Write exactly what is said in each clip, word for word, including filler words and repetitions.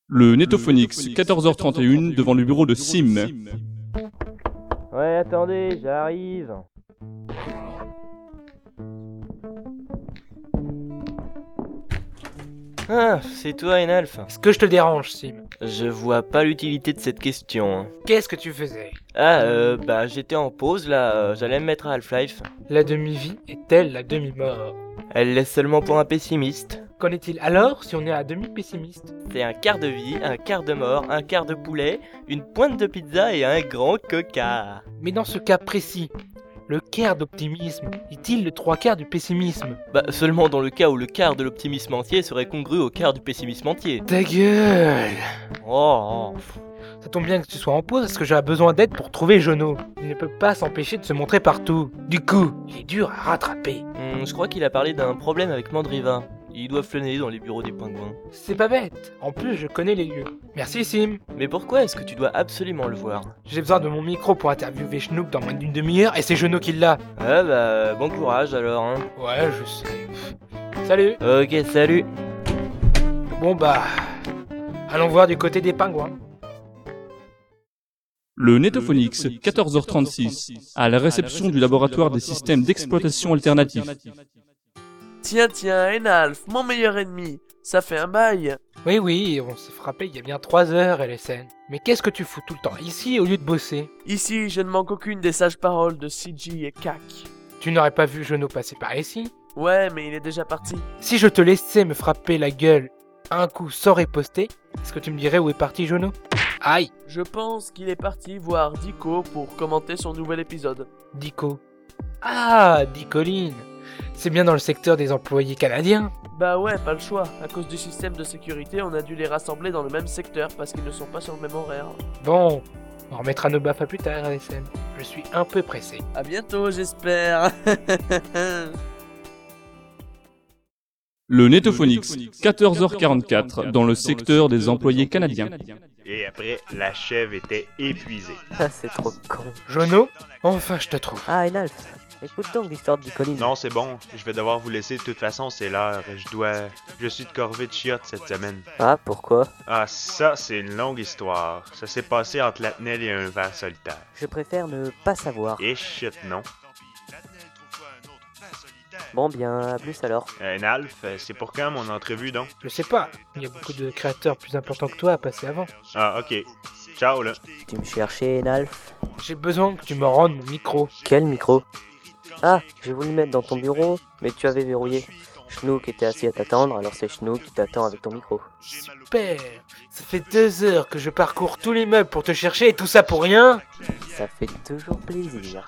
Le Netophonix, quatorze heures trente et une, devant le bureau de Sim. Ouais, attendez, j'arrive. Ah, c'est toi, Enalf. Est-ce que je te dérange, Sim? Je vois pas l'utilité de cette question. Qu'est-ce que tu faisais? Ah, euh, bah j'étais en pause là, euh, j'allais me mettre à Half-Life. La demi-vie est-elle la demi-mort? Elle laisse seulement pour un pessimiste. Qu'en est-il alors si on est à demi-pessimiste? C'est un quart de vie, un quart de mort, un quart de poulet, une pointe de pizza et un grand coca. Mais dans ce cas précis, le quart d'optimisme est-il le trois quarts du pessimisme? Bah seulement dans le cas où le quart de l'optimisme entier serait congru au quart du pessimisme entier. Ta gueule! Oh, oh. Ça tombe bien que tu sois en pause parce que j'aurais besoin d'aide pour trouver Jono. Il ne peut pas s'empêcher de se montrer partout. Du coup, il est dur à rattraper. Hmm, je crois qu'il a parlé d'un problème avec Mandriva. Ils doivent flâner dans les bureaux des pingouins. C'est pas bête. En plus, je connais les lieux. Merci, Sim. Mais pourquoi est-ce que tu dois absolument le voir? J'ai besoin de mon micro pour interviewer Schnook dans moins d'une demi-heure et c'est Jono qui l'a. Ah bah, bon courage alors, hein. Ouais, je sais. Salut. Ok, salut. Bon bah, allons voir du côté des pingouins. Le Netophonix, quatorze heures trente-six, à la réception du laboratoire des systèmes d'exploitation alternatifs. Tiens, tiens, Enalf, mon meilleur ennemi, ça fait un bail. Oui, oui, on s'est frappé il y a bien trois heures, L S N. Mais qu'est-ce que tu fous tout le temps ici au lieu de bosser? Ici, je ne manque aucune des sages paroles de C G et C A C. Tu n'aurais pas vu Jono passer par ici? Ouais, mais il est déjà parti. Si je te laissais me frapper la gueule un coup sans riposter, est-ce que tu me dirais où est parti Jono? Aïe! Je pense qu'il est parti voir Dico pour commenter son nouvel épisode. Dico. Ah, Dicoline. C'est bien dans le secteur des employés canadiens. Bah ouais, pas le choix. À cause du système de sécurité, on a dû les rassembler dans le même secteur parce qu'ils ne sont pas sur le même horaire. Bon, on remettra nos baffes à plus tard, L S M. Je suis un peu pressé. À bientôt, j'espère. Le Netophonix, quatorze heures quarante-quatre, dans le secteur des employés canadiens. Et après, la chèvre était épuisée. Ah, c'est trop con. Jono, enfin je te trouve. Ah, Enalf, écoute donc l'histoire de Dicoline. Non, c'est bon, je vais devoir vous laisser. De toute façon, c'est l'heure. Je dois... Je suis de corvée de chiottes cette semaine. Ah, pourquoi? Ah, ça, c'est une longue histoire. Ça s'est passé entre la Tnel et un ver solitaire. Je préfère ne pas savoir. Et shit, non. Bon, bien, à plus alors. Euh, Nalf, c'est pour quand mon entrevue, donc? Je sais pas, il y a beaucoup de créateurs plus importants que toi à passer avant. Ah, ok. Ciao, là. Tu me cherchais, Enalf? J'ai besoin que tu me rendes mon micro. Quel micro? Ah, j'ai voulu le mettre dans ton bureau, mais tu avais verrouillé. Schnook était assis à t'attendre, alors c'est Schnook qui t'attend avec ton micro. Super. Ça fait deux heures que je parcours tout l'immeuble pour te chercher et tout ça pour rien? Ça fait toujours plaisir.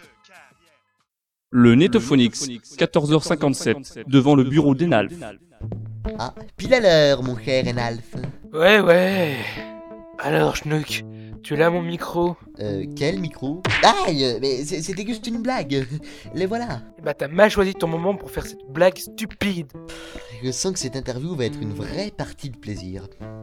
Le Netophonix, quatorze heures cinquante-sept, devant le bureau d'Enalf. Ah, pile à l'heure, mon cher Enalf. Ouais, ouais. Alors, Schnook, tu l'as mon micro? Euh, quel micro? Aïe, mais c- c'était juste une blague. Les voilà. Bah t'as mal choisi ton moment pour faire cette blague stupide. Je sens que cette interview va être une vraie partie de plaisir.